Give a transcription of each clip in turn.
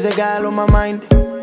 always a girl on my mind.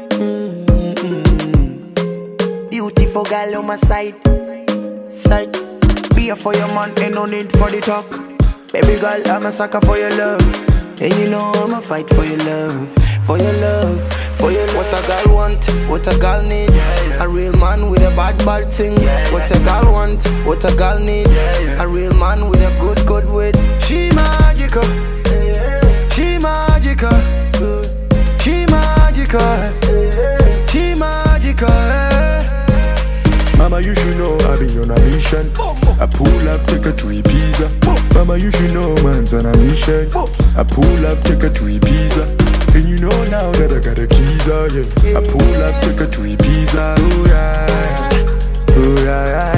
Beautiful girl on my side. Be here for your man, ain't no need for the talk. Baby girl, I'm a sucker for your love. And you know I'ma fight for your love. For your love, for your love. What a girl want, what a girl need. A real man with a bad thing. What a girl want, what a girl need. A real man with a good wit. She magical, she magical, she magical, she magical. Mama, you should know I be on a mission. I pull up, take her to Ibiza. Mama, you should know man's on a mission. I pull up, take her to Ibiza. And you know now that I got the keys, yeah. I pull up, take her to Ibiza. Oh yeah, oh yeah, yeah,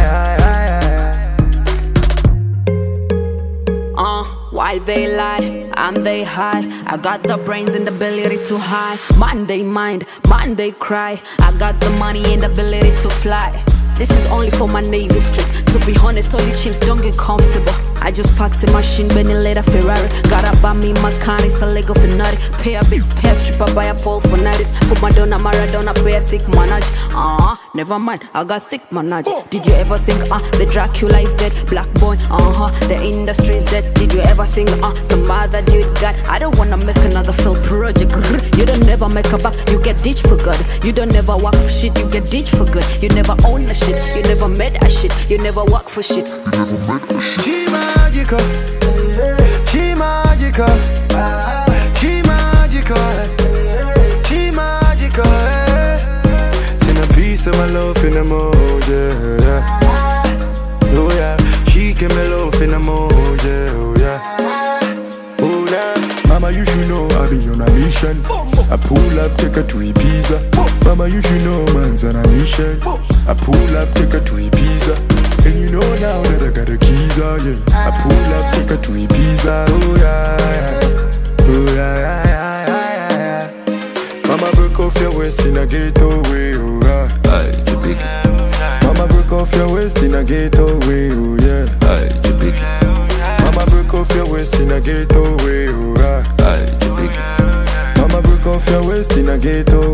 yeah. Why they lie, and they high. I got the brains and the ability to hide. Man they mind, man they cry. I got the money and the ability to fly. This is only for my Navy street. To be honest, all you chimps don't get comfortable. I just parked in my Shin Benny later Ferrari. Got up by me, my car, it's a Lego for nutty. Pay a big pair stripper, buy a pole for nighties. Put my donut, Maradona, pay a thick manage. Never mind, I got thick manage. Did you ever think, the Dracula is dead? Black boy, the industry is dead. Did you ever think, some other dude got? I don't wanna make another failed project. You don't never make a buck, you get ditched for good. You don't never work for shit, you get ditched for good. You never own a shit, you never made a shit. You never work for shit. She magical, she magical, she magical, she magical. Send a piece of my love in the mood, yeah. Oh yeah, she give me love in the mood, yeah. Oh yeah, oh yeah. Mama, you should know I be on a mission. I pull up, take her to Ibiza. Mama, you should know man's on a mission. I pull up, take her to Ibiza. And you know now that I got the keys, yeah. I pull up, take her to Ibiza. Oh yeah, oh yeah, yeah, yeah, yeah. Mama, break off your waist in a getaway, oh yeah. Aye, you big. Mama, break off your waist in a getaway, oh yeah. Aye, you big. Mama, break off your waist in a getaway, oh yeah. Aye, you big. Mama, break off your waist in a getaway.